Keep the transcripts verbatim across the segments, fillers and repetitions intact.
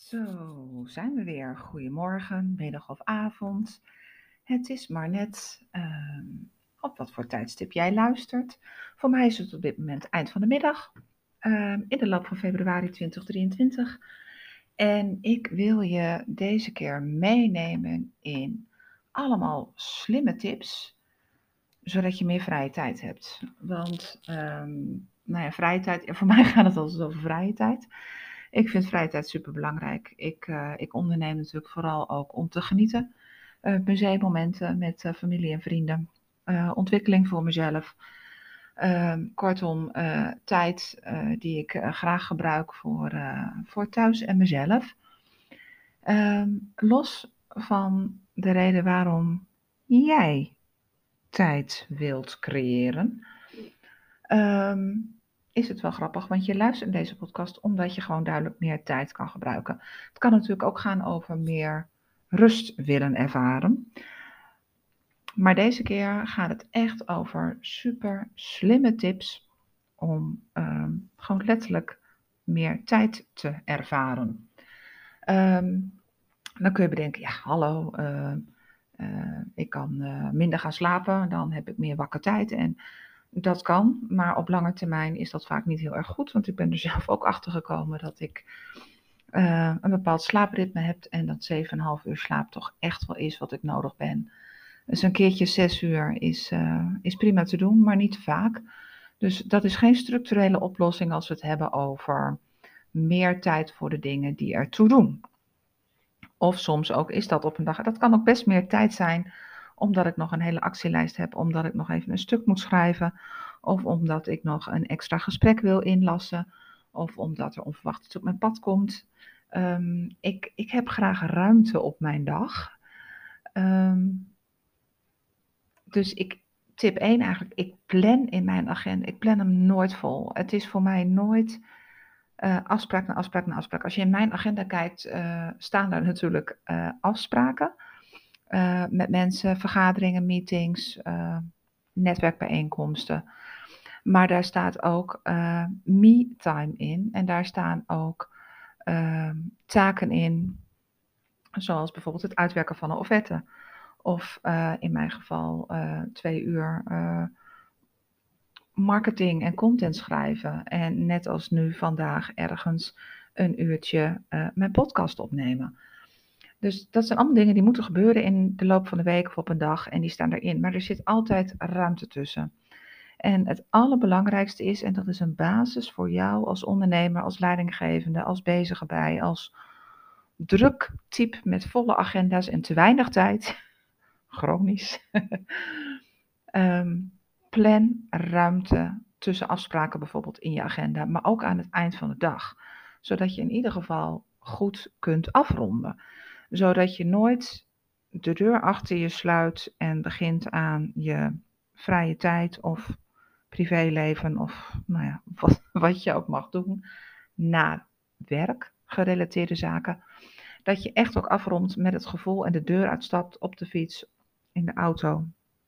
Zo, zijn we weer. Goedemorgen, middag of avond. Het is maar net ehm, op wat voor tijdstip jij luistert. Voor mij is het op dit moment eind van de middag, ehm, in de loop van februari twintig drieëntwintig. En ik wil je deze keer meenemen in allemaal slimme tips, zodat je meer vrije tijd hebt. Want, ehm, nou ja, vrije tijd, ja, voor mij gaat het altijd over vrije tijd. Ik vind vrije tijd super belangrijk. Ik, uh, ik onderneem natuurlijk vooral ook om te genieten. Uh, museumomenten met uh, familie en vrienden. Uh, ontwikkeling voor mezelf. Uh, kortom, uh, tijd uh, die ik uh, graag gebruik voor, uh, voor thuis en mezelf. Uh, los van de reden waarom jij tijd wilt creëren, um, is het wel grappig, want je luistert in deze podcast omdat je gewoon duidelijk meer tijd kan gebruiken. Het kan natuurlijk ook gaan over meer rust willen ervaren. Maar deze keer gaat het echt over super slimme tips om um, gewoon letterlijk meer tijd te ervaren. Um, dan kun je bedenken, ja hallo, uh, uh, ik kan uh, minder gaan slapen, dan heb ik meer wakker tijd en dat kan, maar op lange termijn is dat vaak niet heel erg goed, want ik ben er zelf ook achter gekomen dat ik uh, een bepaald slaapritme heb en dat zeven komma vijf uur slaap toch echt wel is wat ik nodig ben. Dus een keertje zes uur is, uh, is prima te doen, maar niet te vaak. Dus dat is geen structurele oplossing als we het hebben over meer tijd voor de dingen die ertoe doen. Of soms ook is dat op een dag, dat kan ook best meer tijd zijn, omdat ik nog een hele actielijst heb, omdat ik nog even een stuk moet schrijven, of omdat ik nog een extra gesprek wil inlassen, of omdat er onverwacht iets op mijn pad komt. Um, ik, ik heb graag ruimte op mijn dag. Um, dus ik, tip één eigenlijk, ik plan in mijn agenda, ik plan hem nooit vol. Het is voor mij nooit uh, afspraak na afspraak na afspraak. Als je in mijn agenda kijkt, uh, staan daar natuurlijk uh, afspraken. Uh, met mensen, vergaderingen, meetings, uh, netwerkbijeenkomsten. Maar daar staat ook uh, me-time in. En daar staan ook uh, taken in, zoals bijvoorbeeld het uitwerken van een offerte. Of uh, in mijn geval uh, twee uur uh, marketing en content schrijven. En net als nu vandaag ergens een uurtje uh, mijn podcast opnemen. Dus dat zijn allemaal dingen die moeten gebeuren in de loop van de week of op een dag en die staan erin. Maar er zit altijd ruimte tussen. En het allerbelangrijkste is, en dat is een basis voor jou als ondernemer, als leidinggevende, als bezige bij, als druk type met volle agenda's en te weinig tijd, chronisch, um, plan ruimte tussen afspraken bijvoorbeeld in je agenda, maar ook aan het eind van de dag. Zodat je in ieder geval goed kunt afronden. Zodat je nooit de deur achter je sluit en begint aan je vrije tijd of privéleven of nou ja, wat, wat je ook mag doen na werk gerelateerde zaken. Dat je echt ook afrondt met het gevoel en de deur uitstapt op de fiets, in de auto.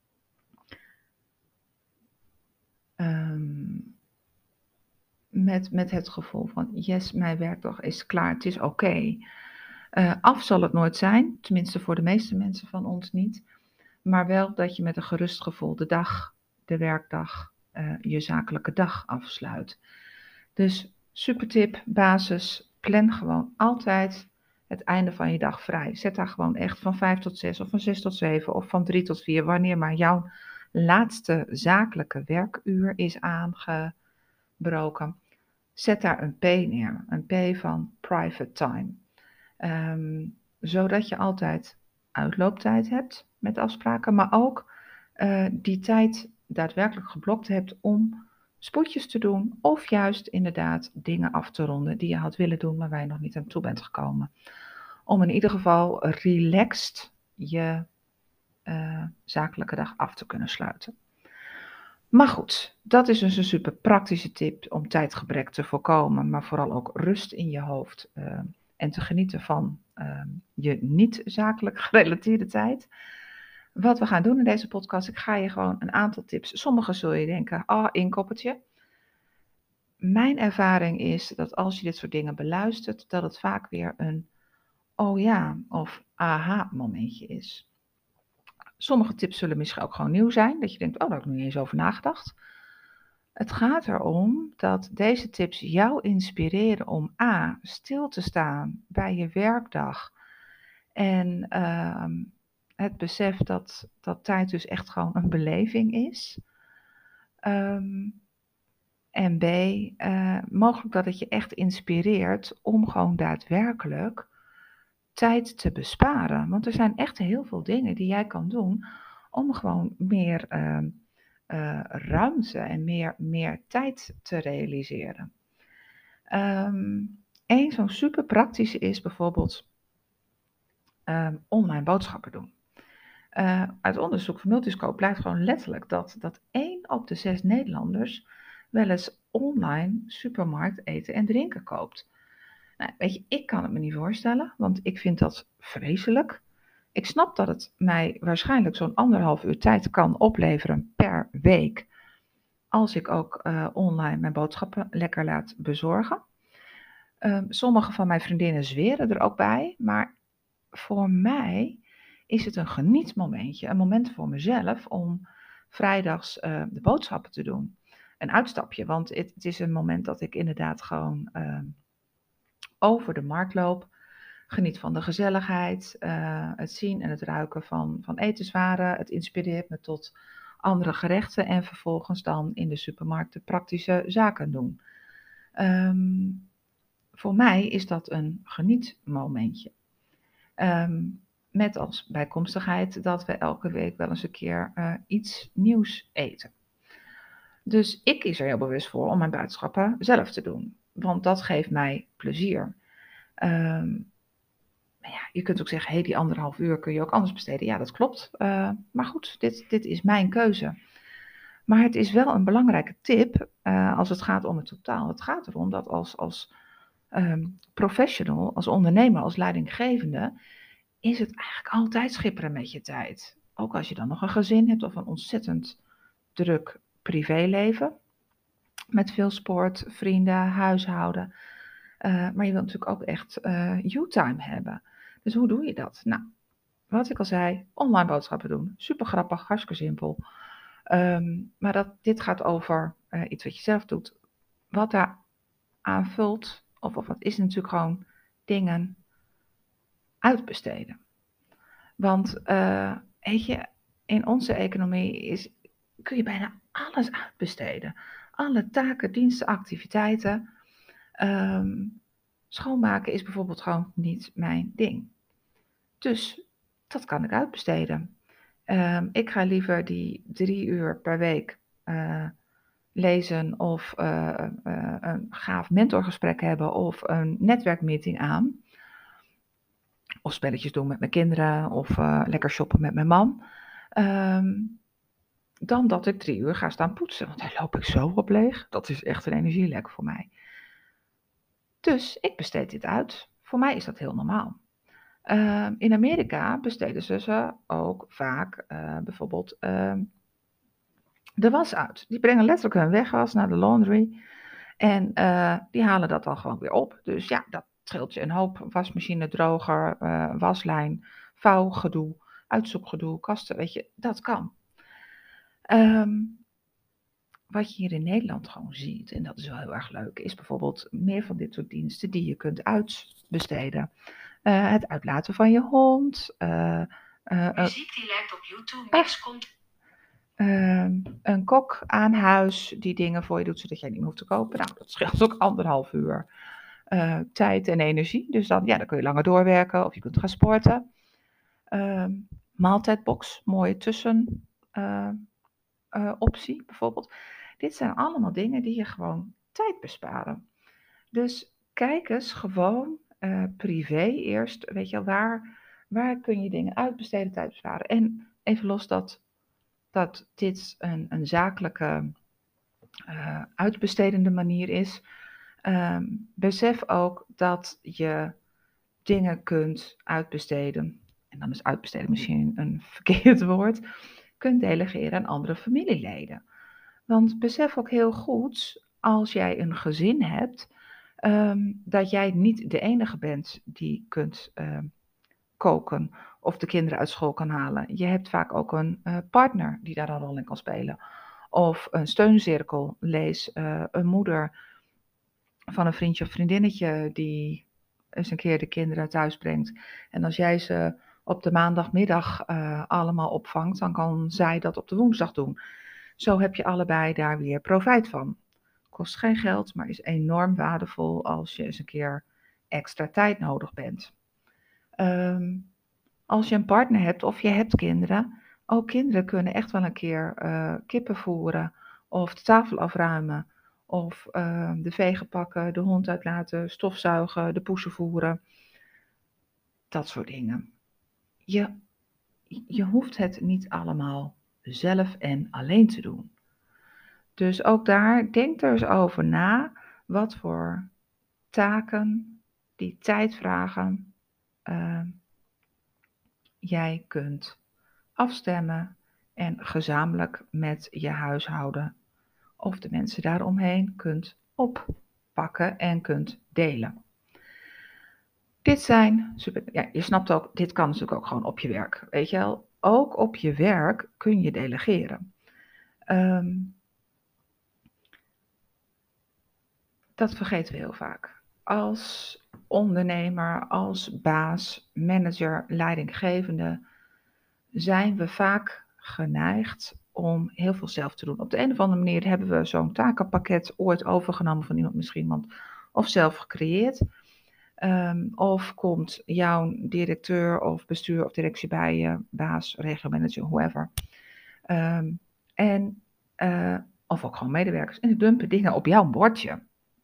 Um, met, met het gevoel van yes, mijn werkdag is klaar, het is oké. Okay. Uh, af zal het nooit zijn, tenminste voor de meeste mensen van ons niet. Maar wel dat je met een gerust gevoel de dag, de werkdag, uh, je zakelijke dag afsluit. Dus super tip, basis, plan gewoon altijd het einde van je dag vrij. Zet daar gewoon echt van vijf tot zes of van zes tot zeven of van drie tot vier, wanneer maar jouw laatste zakelijke werkuur is aangebroken. Zet daar een P neer, een P van private time. Um, zodat je altijd uitlooptijd hebt met afspraken, maar ook uh, die tijd daadwerkelijk geblokt hebt om spoedjes te doen of juist inderdaad dingen af te ronden die je had willen doen, maar waar je nog niet aan toe bent gekomen. Om in ieder geval relaxed je uh, zakelijke dag af te kunnen sluiten. Maar goed, dat is dus een super praktische tip om tijdgebrek te voorkomen, maar vooral ook rust in je hoofd uh, en te genieten van uh, je niet zakelijk gerelateerde tijd. Wat we gaan doen in deze podcast, ik ga je gewoon een aantal tips, sommige zul je denken, ah, oh, inkoppertje. mijn ervaring is dat als je dit soort dingen beluistert, dat het vaak weer een oh ja of aha momentje is. Sommige tips zullen misschien ook gewoon nieuw zijn, dat je denkt, oh, daar heb ik nog niet eens over nagedacht. Het gaat erom dat deze tips jou inspireren om a. stil te staan bij je werkdag en ehm, het besef dat, dat tijd dus echt gewoon een beleving is. Ehm, en b. eh, mogelijk dat het je echt inspireert om gewoon daadwerkelijk tijd te besparen. Want er zijn echt heel veel dingen die jij kan doen om gewoon meer ehm, eh, ruimte en meer, meer tijd te realiseren. Eén zo'n super praktische is bijvoorbeeld ehm, online boodschappen doen. Eh, uit onderzoek van Multiscope blijkt gewoon letterlijk dat, dat één op de zes Nederlanders wel eens online supermarkt eten en drinken koopt. Nou, weet je, ik kan het me niet voorstellen, want ik vind dat vreselijk. Ik snap dat het mij waarschijnlijk zo'n anderhalf uur tijd kan opleveren per week, als ik ook uh, online mijn boodschappen lekker laat bezorgen. Um, sommige van mijn vriendinnen zweren er ook bij, maar voor mij is het een genietmomentje, een moment voor mezelf om vrijdags uh, de boodschappen te doen. Een uitstapje, want het, het is een moment dat ik inderdaad gewoon uh, over de markt loop. Geniet van de gezelligheid, uh, het zien en het ruiken van, van etenswaren. Het inspireert me tot andere gerechten en vervolgens dan in de supermarkt de praktische zaken doen. Um, voor mij is dat een genietmomentje. Um, met als bijkomstigheid dat we elke week wel eens een keer uh, iets nieuws eten. Dus ik kies er heel bewust voor om mijn boodschappen zelf te doen. Want dat geeft mij plezier. Um, Maar ja, je kunt ook zeggen, hé, hey, die anderhalf uur kun je ook anders besteden. Ja, dat klopt. Uh, maar goed, dit, dit is mijn keuze. Maar het is wel een belangrijke tip uh, als het gaat om het totaal. Het gaat erom dat als, als um, professional, als ondernemer, als leidinggevende, is het eigenlijk altijd schipperen met je tijd. Ook als je dan nog een gezin hebt of een ontzettend druk privéleven. Met veel sport, vrienden, huishouden. Uh, maar je wilt natuurlijk ook echt uh, you-time hebben. Dus hoe doe je dat? Nou, wat ik al zei, online boodschappen doen. Super grappig, hartstikke simpel. Um, maar dat, dit gaat over uh, iets wat je zelf doet. Wat daar aanvult, of, of wat is natuurlijk gewoon dingen uitbesteden. Want uh, weet je, in onze economie is, kun je bijna alles uitbesteden. Alle taken, diensten, activiteiten. Um, schoonmaken is bijvoorbeeld gewoon niet mijn ding. Dus dat kan ik uitbesteden. Um, ik ga liever die drie uur per week uh, lezen of uh, uh, een gaaf mentorgesprek hebben of een netwerkmeeting aan. Of spelletjes doen met mijn kinderen of uh, lekker shoppen met mijn man. Um, dan dat ik drie uur ga staan poetsen, want daar loop ik zo op leeg. Dat is echt een energielek voor mij. Dus ik besteed dit uit. Voor mij is dat heel normaal. Uh, in Amerika besteden ze ze ook vaak uh, bijvoorbeeld uh, de was uit. Die brengen letterlijk hun wegwas naar de laundry en uh, die halen dat dan gewoon weer op. Dus ja, dat scheelt je een hoop wasmachine, droger, uh, waslijn, vouwgedoe, uitzoekgedoe, kasten, weet je, dat kan. Um, wat je hier in Nederland gewoon ziet, en dat is wel heel erg leuk, is bijvoorbeeld meer van dit soort diensten die je kunt uitbesteden. Uh, het uitlaten van je hond. Uh, uh, Muziek die lijkt op YouTube Mix uh, komt. Uh, een kok aan huis die dingen voor je doet, zodat jij niet meer hoeft te kopen. Nou, dat scheelt ook anderhalf uur uh, tijd en energie. Dus dan, ja, dan kun je langer doorwerken of je kunt gaan sporten. Uh, maaltijdbox, mooie tussen uh, uh, optie bijvoorbeeld. Dit zijn allemaal dingen die je gewoon tijd besparen. Dus kijk eens gewoon uh, privé eerst, weet je, waar, waar kun je dingen uitbesteden, tijd besparen. En even los dat, dat dit een, een zakelijke uh, uitbestedende manier is. Um, besef ook dat je dingen kunt uitbesteden. En dan is uitbesteden misschien een verkeerd woord. Kunt delegeren aan andere familieleden. Want besef ook heel goed, als jij een gezin hebt, um, dat jij niet de enige bent die kunt uh, koken of de kinderen uit school kan halen. Je hebt vaak ook een uh, partner die daar een rol in kan spelen. Of een steuncirkel, lees uh, een moeder van een vriendje of vriendinnetje die eens een keer de kinderen thuis brengt. En als jij ze op de maandagmiddag uh, allemaal opvangt, dan kan zij dat op de woensdag doen. Zo heb je allebei daar weer profijt van. Kost geen geld, maar is enorm waardevol als je eens een keer extra tijd nodig bent. Um, als je een partner hebt of je hebt kinderen, ook kinderen kunnen echt wel een keer uh, kippen voeren of de tafel afruimen of uh, de vegen pakken, de hond uitlaten, stofzuigen, de poesen voeren. Dat soort dingen. Je, je hoeft het niet allemaal zelf en alleen te doen. Dus ook daar, denk er eens over na wat voor taken die tijd vragen uh, jij kunt afstemmen en gezamenlijk met je huishouden of de mensen daaromheen kunt oppakken en kunt delen. Dit zijn, super, ja, je snapt ook, dit kan natuurlijk ook gewoon op je werk, weet je wel. Ook op je werk kun je delegeren. Um, dat vergeten we heel vaak. Als ondernemer, als baas, manager, leidinggevende zijn we vaak geneigd om heel veel zelf te doen. Op de een of andere manier hebben we zo'n takenpakket ooit overgenomen van iemand misschien, want, of zelf gecreëerd. Um, of komt jouw directeur of bestuur of directie bij je, baas, regiomanager, whoever. Um, en, uh, of ook gewoon medewerkers. En die dumpen dingen op jouw bordje.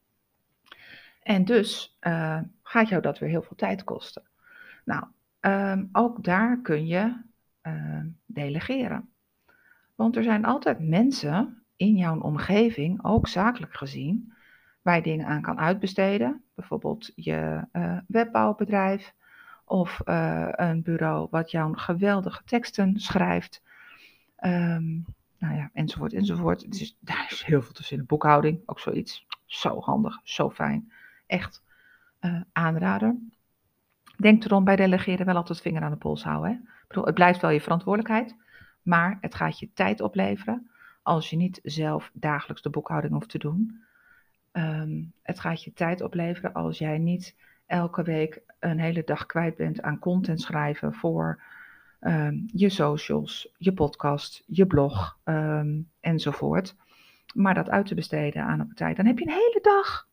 En dus uh, gaat jou dat weer heel veel tijd kosten. Nou, um, ook daar kun je uh, delegeren. Want er zijn altijd mensen in jouw omgeving, ook zakelijk gezien, waar je dingen aan kan uitbesteden. Bijvoorbeeld je uh, webbouwbedrijf of uh, een bureau wat jouw geweldige teksten schrijft. Um, nou ja, enzovoort, enzovoort. Dus daar is heel veel te vinden. Boekhouding, ook zoiets. Zo handig, zo fijn. Echt uh, aanrader. Denk erom bij delegeren wel altijd vinger aan de pols houden. Hè? Ik bedoel, het blijft wel je verantwoordelijkheid, maar het gaat je tijd opleveren als je niet zelf dagelijks de boekhouding hoeft te doen. Um, het gaat je tijd opleveren als jij niet elke week een hele dag kwijt bent aan content schrijven voor um, je socials, je podcast, je blog um, enzovoort. Maar dat uit te besteden aan een partij, dan heb je een hele dag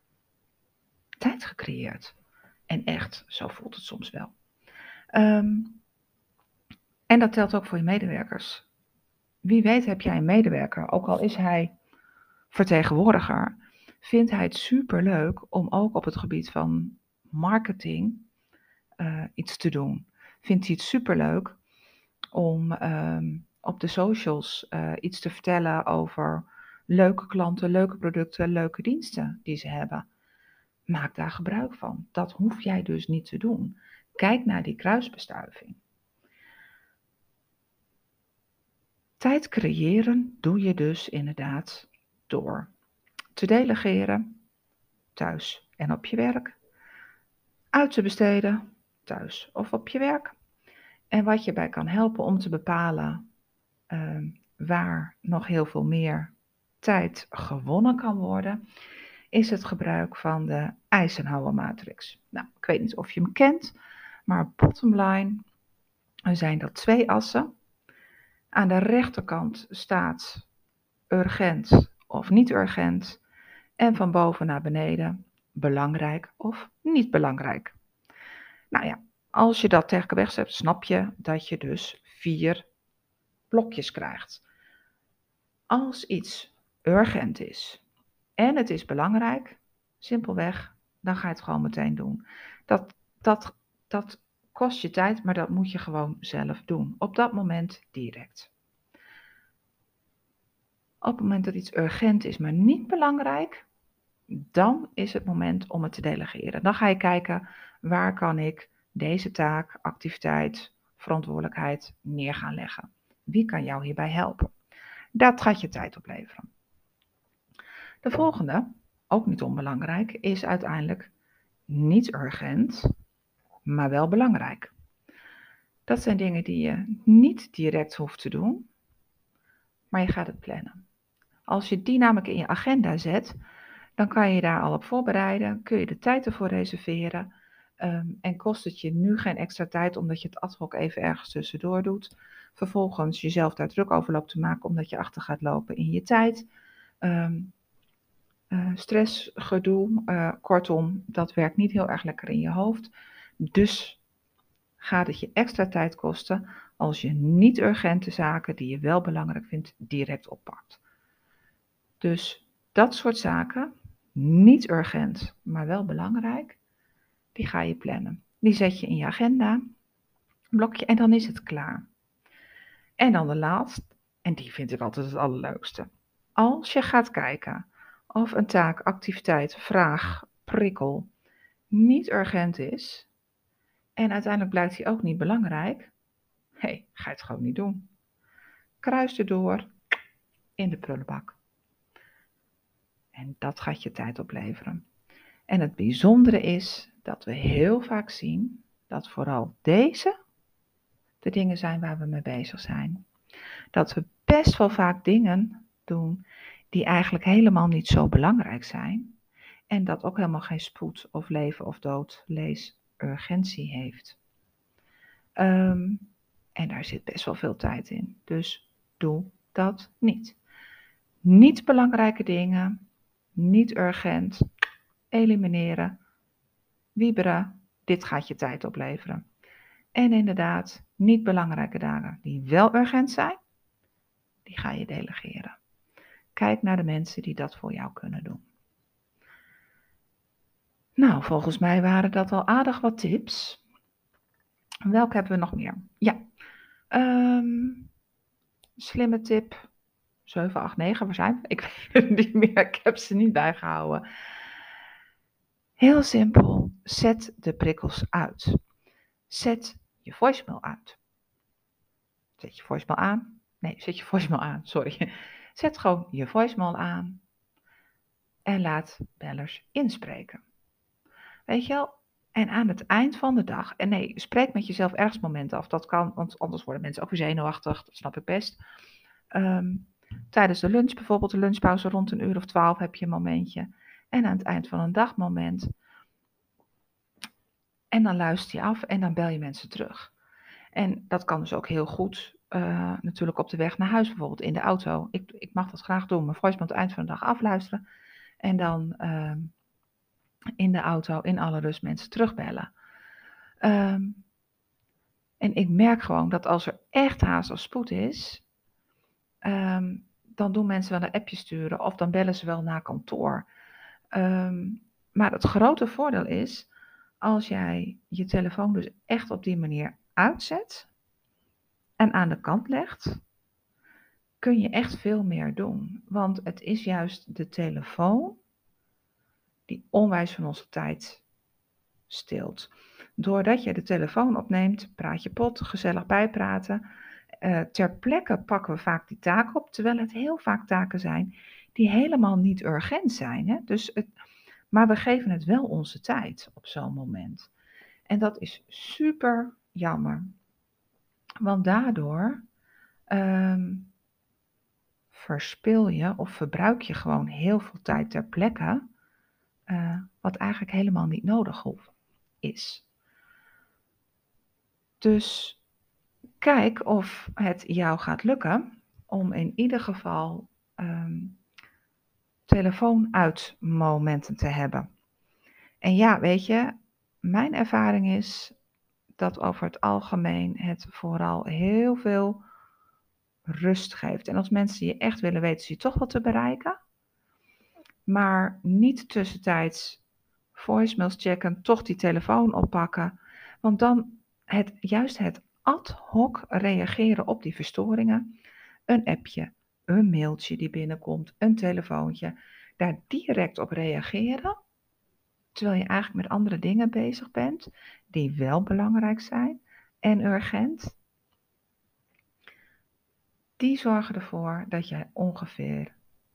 tijd gecreëerd. En echt, zo voelt het soms wel. Um, en dat telt ook voor je medewerkers. Wie weet heb jij een medewerker, ook al is hij vertegenwoordiger, vindt hij het superleuk om ook op het gebied van marketing uh, iets te doen. Vindt hij het superleuk om um, op de socials uh, iets te vertellen over leuke klanten, leuke producten, leuke diensten die ze hebben. Maak daar gebruik van. Dat hoef jij dus niet te doen. Kijk naar die kruisbestuiving. Tijd creëren doe je dus inderdaad door te delegeren, thuis en op je werk, uit te besteden, thuis of op je werk. En wat je bij kan helpen om te bepalen uh, waar nog heel veel meer tijd gewonnen kan worden, is het gebruik van de Eisenhower-matrix. Nou, ik weet niet of je hem kent, maar bottom line zijn dat twee assen. Aan de rechterkant staat urgent of niet urgent en van boven naar beneden belangrijk of niet belangrijk. Nou ja, als je dat tegen wegzet, snap je dat je dus vier blokjes krijgt. Als iets urgent is en het is belangrijk, simpelweg, dan ga je het gewoon meteen doen. Dat, dat, dat kost je tijd, maar dat moet je gewoon zelf doen. Op dat moment direct. Op het moment dat iets urgent is, maar niet belangrijk, dan is het moment om het te delegeren. Dan ga je kijken, waar kan ik deze taak, activiteit, verantwoordelijkheid neer gaan leggen? Wie kan jou hierbij helpen? Dat gaat je tijd opleveren. De volgende, ook niet onbelangrijk, is uiteindelijk niet urgent, maar wel belangrijk. Dat zijn dingen die je niet direct hoeft te doen, maar je gaat het plannen. Als je die namelijk in je agenda zet, dan kan je daar al op voorbereiden, kun je de tijd ervoor reserveren um, en kost het je nu geen extra tijd omdat je het ad hoc even ergens tussendoor doet. Vervolgens jezelf daar druk over loopt te maken omdat je achter gaat lopen in je tijd. Um, uh, stress, gedoe, uh, kortom, dat werkt niet heel erg lekker in je hoofd. Dus gaat het je extra tijd kosten als je niet urgente zaken die je wel belangrijk vindt direct oppakt. Dus dat soort zaken, niet urgent, maar wel belangrijk, die ga je plannen. Die zet je in je agenda, blokje en dan is het klaar. En dan de laatste, en die vind ik altijd het allerleukste. Als je gaat kijken of een taak, activiteit, vraag, prikkel niet urgent is en uiteindelijk blijkt die ook niet belangrijk, hé, hey, ga je het gewoon niet doen. Kruis erdoor in de prullenbak. En dat gaat je tijd opleveren. En het bijzondere is dat we heel vaak zien dat vooral deze de dingen zijn waar we mee bezig zijn. Dat we best wel vaak dingen doen die eigenlijk helemaal niet zo belangrijk zijn. En dat ook helemaal geen spoed of leven of dood, lees urgentie heeft. Um, en daar zit best wel veel tijd in. Dus doe dat niet. Niet belangrijke dingen, niet urgent, elimineren, wieberen, dit gaat je tijd opleveren. En inderdaad, niet belangrijke dagen die wel urgent zijn, die ga je delegeren. Kijk naar de mensen die dat voor jou kunnen doen. Nou, volgens mij waren dat al aardig wat tips. Welke hebben we nog meer? Ja, um, slimme tip zeven, acht, negen, waar zijn we? Ik weet het niet meer, ik heb ze niet bijgehouden. Heel simpel, zet de prikkels uit. Zet je voicemail uit. Zet je voicemail aan. Nee, zet je voicemail aan, sorry. Zet gewoon je voicemail aan en laat bellers inspreken. Weet je wel? En aan het eind van de dag, en nee, spreek met jezelf ergens momenten af, dat kan, want anders worden mensen ook weer zenuwachtig, dat snap ik best. Um, tijdens de lunch, bijvoorbeeld de lunchpauze rond een uur of twaalf, heb je een momentje. En aan het eind van een dagmoment. En dan luister je af en dan bel je mensen terug. En dat kan dus ook heel goed, uh, natuurlijk op de weg naar huis, bijvoorbeeld in de auto. Ik, ik mag dat graag doen, mijn voicemail aan het eind van de dag afluisteren. En dan uh, in de auto in alle rust mensen terugbellen. Um, en ik merk gewoon dat als er echt haast of spoed is, um, dan doen mensen wel een appje sturen of dan bellen ze wel naar kantoor. Um, maar het grote voordeel is, als jij je telefoon dus echt op die manier uitzet en aan de kant legt, kun je echt veel meer doen. Want het is juist de telefoon die onwijs van onze tijd steelt. Doordat je de telefoon opneemt, praat je pot, gezellig bijpraten. Uh, ter plekke pakken we vaak die taak op, terwijl het heel vaak taken zijn die helemaal niet urgent zijn. Hè? Dus het, maar we geven het wel onze tijd op zo'n moment. En dat is super jammer. Want daardoor um, verspil je of verbruik je gewoon heel veel tijd ter plekke, uh, wat eigenlijk helemaal niet nodig is. Dus kijk of het jou gaat lukken om in ieder geval um, telefoon uit momenten te hebben. En ja, weet je, mijn ervaring is dat over het algemeen het vooral heel veel rust geeft. En als mensen je echt willen weten, ze je toch wel te bereiken. Maar niet tussentijds voicemails checken, toch die telefoon oppakken. Want dan het, juist het ad hoc reageren op die verstoringen. Een appje, een mailtje die binnenkomt, een telefoontje. Daar direct op reageren. Terwijl je eigenlijk met andere dingen bezig bent, die wel belangrijk zijn en urgent. Die zorgen ervoor dat jij ongeveer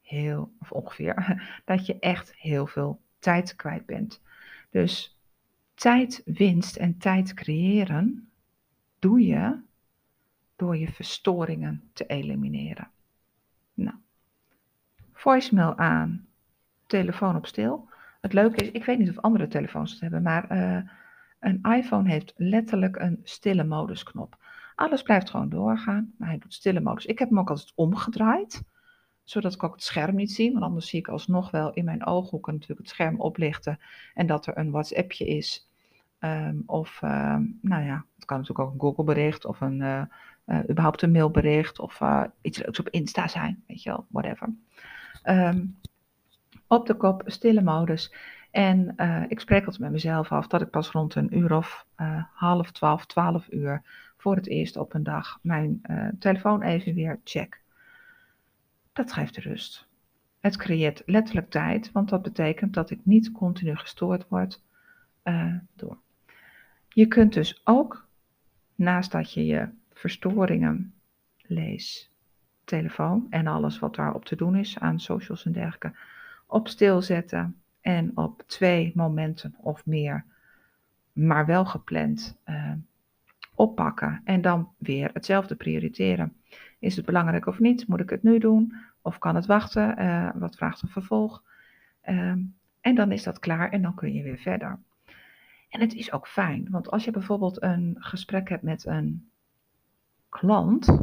heel, of ongeveer, dat je echt heel veel tijd kwijt bent. Dus tijdwinst en tijd creëren doe je door je verstoringen te elimineren. Nou, voicemail aan, telefoon op stil. Het leuke is, ik weet niet of andere telefoons het hebben, maar uh, een iPhone heeft letterlijk een stille modusknop. Alles blijft gewoon doorgaan, maar hij doet stille modus. Ik heb hem ook altijd omgedraaid, zodat ik ook het scherm niet zie, want anders zie ik alsnog wel in mijn ooghoeken natuurlijk het scherm oplichten en dat er een WhatsAppje is. Um, of, um, nou ja, het kan natuurlijk ook een Google bericht of een, uh, uh, überhaupt een mailbericht of uh, iets leuks op Insta zijn, weet je wel, whatever. Um, op de kop, stille modus. En uh, ik spreek altijd met mezelf af dat ik pas rond een uur of uh, half twaalf, twaalf uur voor het eerst op een dag mijn uh, telefoon even weer check. Dat geeft rust. Het creëert letterlijk tijd, want dat betekent dat ik niet continu gestoord word uh, door. Je kunt dus ook, naast dat je je verstoringen lees, telefoon en alles wat daarop te doen is aan socials en dergelijke, op stil zetten en op twee momenten of meer, maar wel gepland, uh, oppakken en dan weer hetzelfde prioriteren. Is het belangrijk of niet? Moet ik het nu doen? Of kan het wachten? Uh, wat vraagt een vervolg? Uh, en dan is dat klaar en dan kun je weer verder. En het is ook fijn, want als je bijvoorbeeld een gesprek hebt met een klant,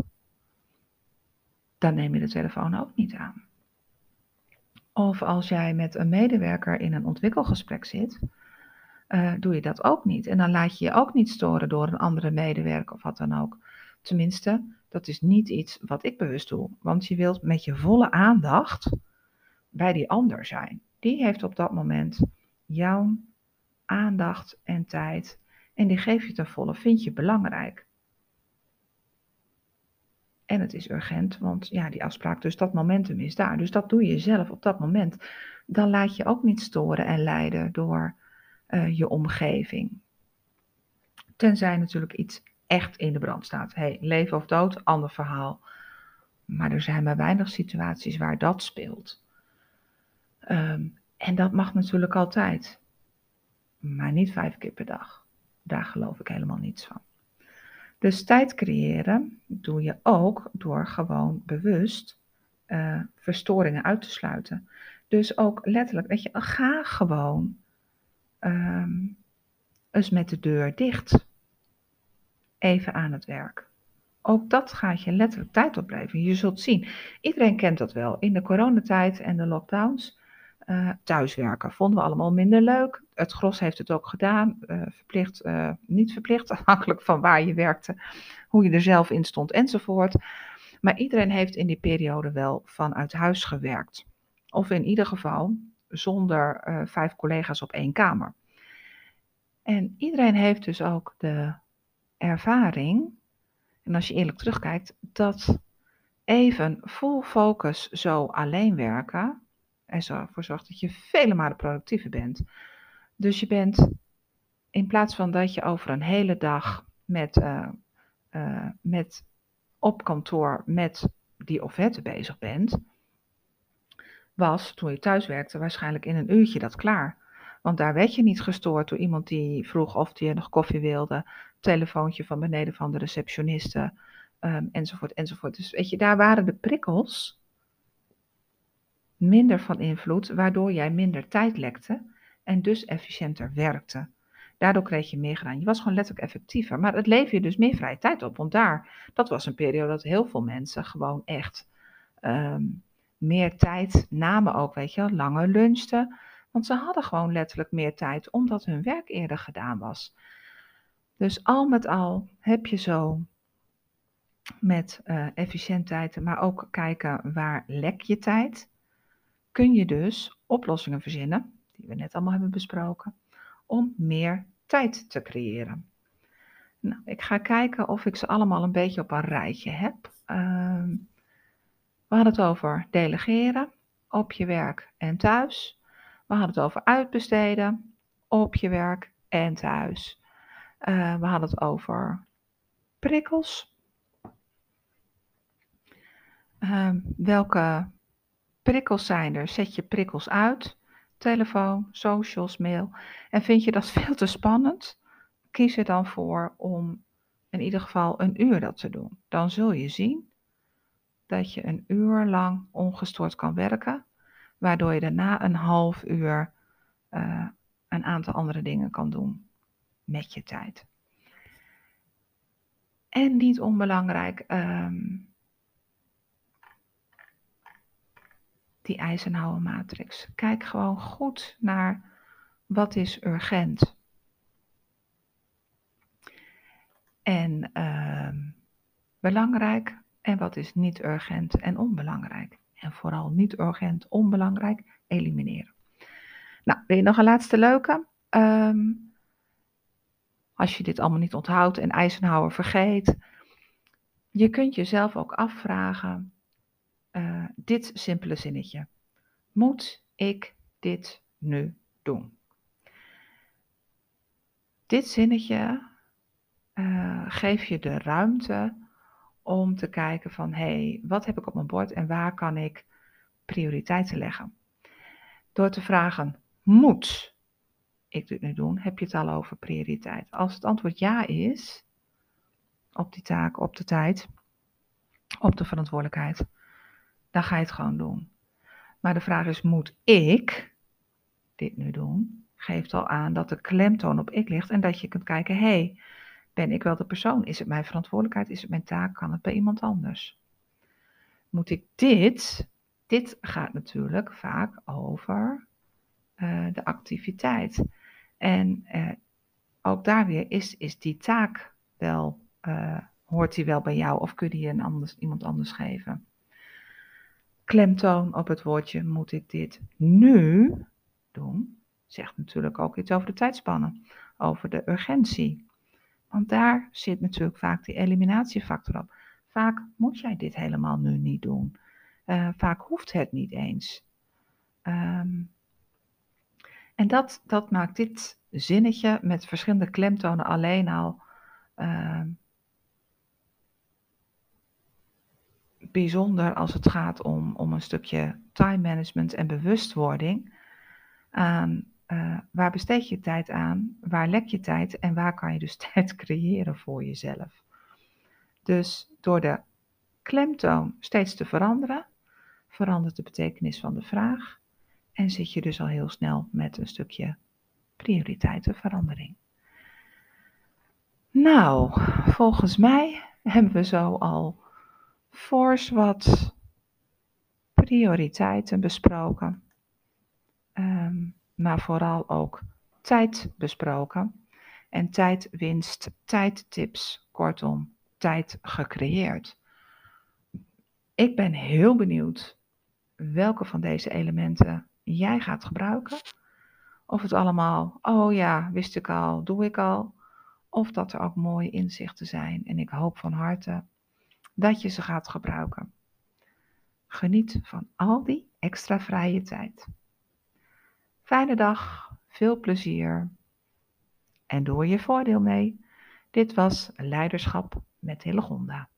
dan neem je de telefoon ook niet aan. Of als jij met een medewerker in een ontwikkelgesprek zit, uh, doe je dat ook niet. En dan laat je je ook niet storen door een andere medewerker of wat dan ook. Tenminste, dat is niet iets wat ik bewust doe, want je wilt met je volle aandacht bij die ander zijn. Die heeft op dat moment jouw aandacht en tijd en die geef je ten volle, vind je belangrijk. En het is urgent, want ja, die afspraak, dus dat momentum is daar. Dus dat doe je zelf op dat moment. Dan laat je ook niet storen en leiden door uh, je omgeving. Tenzij natuurlijk iets echt in de brand staat. Hey, leven of dood, ander verhaal. Maar er zijn maar weinig situaties waar dat speelt. Um, en dat mag natuurlijk altijd. Maar niet vijf keer per dag. Daar geloof ik helemaal niets van. Dus tijd creëren doe je ook door gewoon bewust uh, verstoringen uit te sluiten. Dus ook letterlijk, weet je, ga gewoon um, eens met de deur dicht. Even aan het werk. Ook dat gaat je letterlijk tijd opleveren. Je zult zien, iedereen kent dat wel. In de coronatijd en de lockdowns, uh, thuiswerken vonden we allemaal minder leuk. Het gros heeft het ook gedaan, uh, verplicht, uh, niet verplicht, afhankelijk van waar je werkte, hoe je er zelf in stond enzovoort. Maar iedereen heeft in die periode wel vanuit huis gewerkt. Of in ieder geval zonder uh, vijf collega's op één kamer. En iedereen heeft dus ook de ervaring, en als je eerlijk terugkijkt, dat even full focus zo alleen werken ervoor zorgt dat je vele malen productiever bent. Dus je bent, in plaats van dat je over een hele dag met, uh, uh, met op kantoor met die offerte bezig bent, was toen je thuis werkte waarschijnlijk in een uurtje dat klaar. Want daar werd je niet gestoord door iemand die vroeg of die nog koffie wilde, telefoontje van beneden van de receptioniste, um, enzovoort, enzovoort. Dus weet je, daar waren de prikkels minder van invloed, waardoor jij minder tijd lekte en dus efficiënter werkte. Daardoor kreeg je meer gedaan. Je was gewoon letterlijk effectiever, maar het leverde je dus meer vrije tijd op. Want daar, dat was een periode dat heel veel mensen gewoon echt um, meer tijd namen ook, weet je, langer lunchten. Want ze hadden gewoon letterlijk meer tijd, omdat hun werk eerder gedaan was. Dus al met al heb je zo met uh, efficiëntiteiten, maar ook kijken waar lek je tijd, kun je dus oplossingen verzinnen, die we net allemaal hebben besproken, om meer tijd te creëren. Nou, ik ga kijken of ik ze allemaal een beetje op een rijtje heb. Uh, we hadden het over delegeren, op je werk en thuis. We hadden het over uitbesteden, op je werk en thuis. Uh, we hadden het over prikkels. Uh, welke prikkels zijn er, zet je prikkels uit. Telefoon, socials, mail. En vind je dat veel te spannend? Kies er dan voor om in ieder geval een uur dat te doen. Dan zul je zien dat je een uur lang ongestoord kan werken, waardoor je daarna een half uur uh, een aantal andere dingen kan doen met je tijd. En niet onbelangrijk, um, die Eisenhower matrix. Kijk gewoon goed naar wat is urgent. En uh, belangrijk en wat is niet urgent en onbelangrijk. En vooral niet urgent, onbelangrijk, elimineren. Nou, wil je nog een laatste leuke? Um, als je dit allemaal niet onthoudt en Eisenhower vergeet. Je kunt jezelf ook afvragen, uh, dit simpele zinnetje. Moet ik dit nu doen? Dit zinnetje uh, geeft je de ruimte om te kijken van, hé, hey, wat heb ik op mijn bord en waar kan ik prioriteiten leggen? Door te vragen, moet ik dit nu doen, heb je het al over prioriteit. Als het antwoord ja is, op die taak, op de tijd, op de verantwoordelijkheid, dan ga je het gewoon doen. Maar de vraag is, moet ik dit nu doen? Geeft al aan dat de klemtoon op ik ligt en dat je kunt kijken, hé, hey, ben ik wel de persoon? Is het mijn verantwoordelijkheid? Is het mijn taak? Kan het bij iemand anders? Moet ik dit? Dit gaat natuurlijk vaak over uh, de activiteit. En uh, ook daar weer, is, is die taak wel, uh, hoort die wel bij jou of kun je die een anders, iemand anders geven? Klemtoon op het woordje, moet ik dit nu doen? Zegt natuurlijk ook iets over de tijdspannen, over de urgentie. Want daar zit natuurlijk vaak die eliminatiefactor op. Vaak moet jij dit helemaal nu niet doen. Uh, vaak hoeft het niet eens. Um, en dat, dat maakt dit zinnetje met verschillende klemtonen alleen al uh, bijzonder als het gaat om, om een stukje time management en bewustwording. Aan uh, waar besteed je tijd aan, waar lek je tijd en waar kan je dus tijd creëren voor jezelf. Dus door de klemtoon steeds te veranderen, verandert de betekenis van de vraag en zit je dus al heel snel met een stukje prioriteitenverandering. Nou, volgens mij hebben we zo al fors wat prioriteiten besproken, um, maar vooral ook tijd besproken en tijdwinst, tijdtips, kortom, tijd gecreëerd. Ik ben heel benieuwd welke van deze elementen jij gaat gebruiken. Of het allemaal, oh ja, wist ik al, doe ik al. Of dat er ook mooie inzichten zijn. En ik hoop van harte dat je ze gaat gebruiken. Geniet van al die extra vrije tijd. Fijne dag, veel plezier. En doe er je voordeel mee. Dit was Leiderschap met Hillegonda.